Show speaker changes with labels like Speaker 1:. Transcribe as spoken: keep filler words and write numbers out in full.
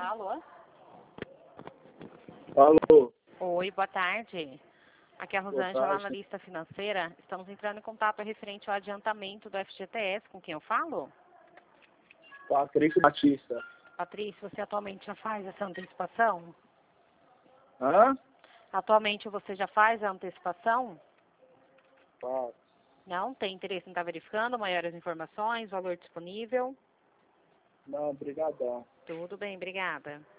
Speaker 1: Alô?
Speaker 2: Alô?
Speaker 1: Oi, boa tarde. Aqui é a
Speaker 2: Boa
Speaker 1: Rosângela,
Speaker 2: tarde.
Speaker 1: analista financeira. Estamos entrando em contato referente ao adiantamento do F G T S. Com quem eu falo?
Speaker 2: Patrício Batista.
Speaker 1: Patrícia, você atualmente já faz essa antecipação?
Speaker 2: Hã?
Speaker 1: Atualmente você já faz a antecipação?
Speaker 2: Tá.
Speaker 1: Não? Tem interesse em estar verificando maiores informações, valor disponível?
Speaker 2: Não, brigadão.
Speaker 1: Tudo bem, obrigada.